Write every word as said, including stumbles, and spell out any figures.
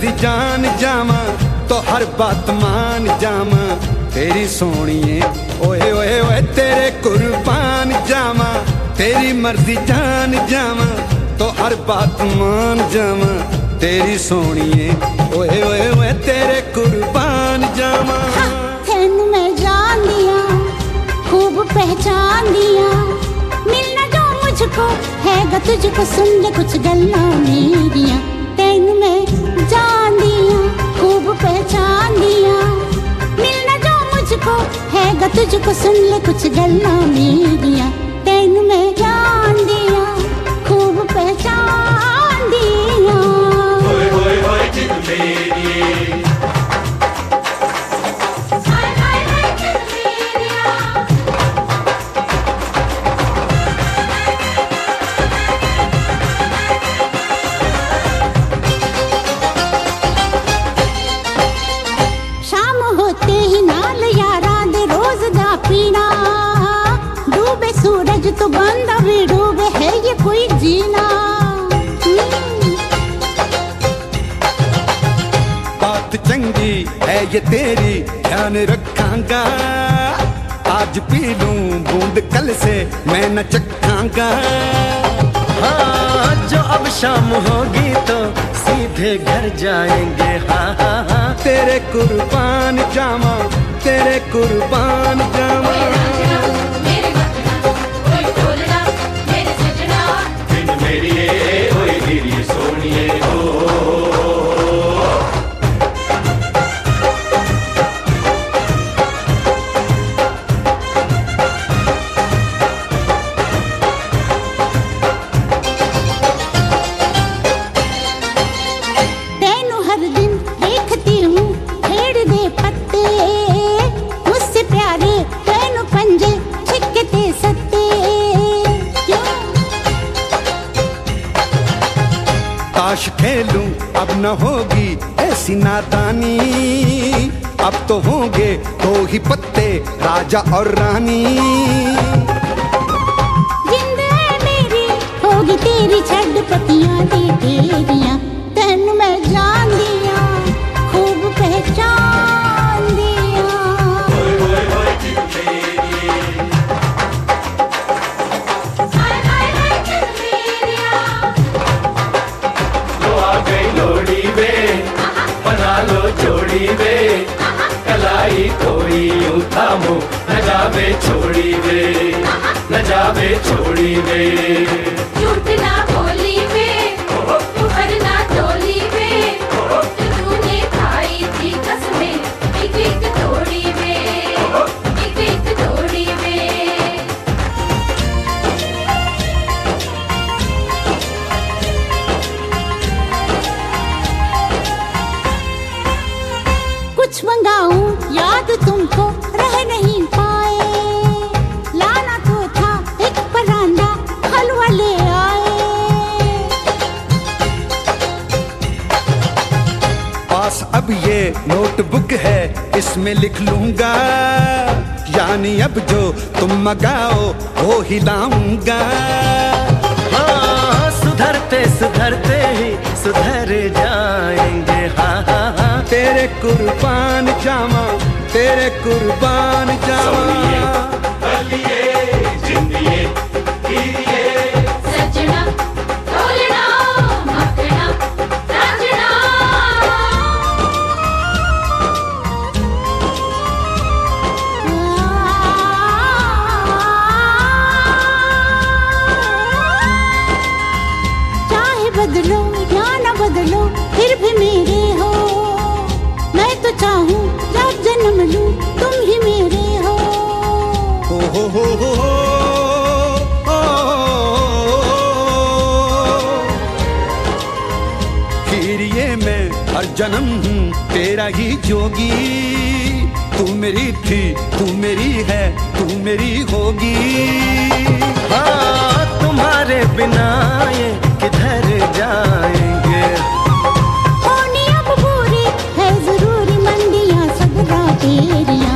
मर्जी जान जावा तो हर बात मान जावा तेरी सोनिए। ओए ओए ओए तेरे कुर्बान जावा तेरी मर्जी जान जावा तो हर बात मान जावा तेरी सोनिए। ओए ओए ओए तेरे कुर्बान जावा। तेनू मैं जान दिया खूब पहचान दिया मिलना जो मुझको हैगा तुझको सुन ले कुछ गल्ला मेरिया। तेनू मैं जान दिया खूब पहचान दिया मिलना जो मुझको हैगा तुझको सुन ले कुछ गल्ला मेरिया। तेनू मैं जान दिया खूब पहचान दिया। होए होए होए जिद मेरी हाय हाय हाय जिद मेरिया। शाम होते ही नाल यारा दे रोज दा पीना डूबे सूरज तो बंदा भी डूबे है ये कोई जीना। बात चंगी है ये तेरी ध्यान रखांगा आज पी लूं बूंद कल से मैं न चखांगा। हाँ जो अब शाम होगी तो सीधे घर जाएंगे। हाँ हाँ हाँ तेरे कुर्बान जावा तेरे कुर्बान जावा। मेरे वतना कोई बोलना मेरे सजना बिन मेरी ए ओए तेरी सोनिए। ओ तेनू हर दिन देखती हूँ खेड़ दे पत्ते मुझसे प्यारे तेनू पंजे छिकते सत्ते। क्यों ताश खेलूं अब न होगी ऐसी नादानी अब तो होंगे दो ही पत्ते राजा और रानी। जिंद है मेरी होगी तेरी छड़ पतियां दी तेरियां। तेनू मैं जान दिया खूब पहचान दिया। होए होए होए जिद मेरी हाय हाय हाय जिद मेरिया। लो आ गई लोड़ी वे बना लो जोड़ी वे कलाई कोई यूं थामो न जावे छोड़ी वे न जावे छोड़ी वे। झूठ ना बोली वे ऊपर ना डोली वे जो तूने खाई थी कसमें एक एक तोड़ी वे एक एक तोड़ी वे। कुछ मंगाऊं याद तुमको रह नहीं पाए लाना तो था एक परांदा हलवा ले आए। पास अब ये नोटबुक है इसमें लिख लूंगा यानी अब जो तुम मंगाओ वो ही लाऊंगा। हाँ सुधरते सुधरते ही सुधर जाएंगे। हाँ हाँ हाँ तेरे कुर्बान जावा तेरे कुर्बान जावा। सजना ढोलना मखना राजना। चाहे बदलो या न बदलो फिर भी मेरे हो मैं तो चाहूँ जब जन्म लूं तुम ही मेरे हो। हो हो हो हो हो, ओ, फिर ये मैं हर जन्म हूँ तेरा ही जोगी। तू मेरी थी तू मेरी है तू मेरी होगी। हाँ तुम्हारे बिना ये किधर जाएंगे। होनी अब पूरी है जरूरी मंदियाँ सगरा तेरियां।